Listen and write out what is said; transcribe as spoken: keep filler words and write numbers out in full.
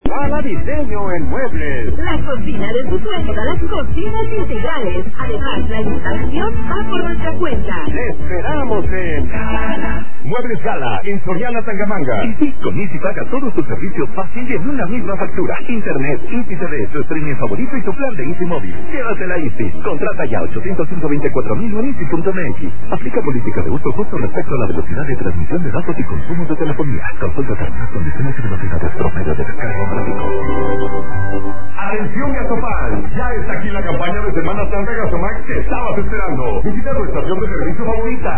Ala Diseño en Muebles. La cocina de tu sueño, las cocinas integrales. Además, la instalación va por nuestra cuenta. Te esperamos en Muebles Gala, en Soriana Tangamanga. Y con Easy paga todos tus servicios fácil y en una misma factura. Internet, Easy T V, tu streaming favorito y tu plan de Easy Móvil. Llévatela Easy. Contrata ya ocho cero cinco, veinticuatro mil en easy punto m x. Aplica política de uso justo respecto a la velocidad de transmisión de datos y consumo de telefonía. Consulta términos, condiciones y velocidades promedio de descarga gráfico. Atención Gasopal, ya está aquí la campaña de Semana Santa Gasomax que estabas esperando. Visita tu estación de servicio favorita.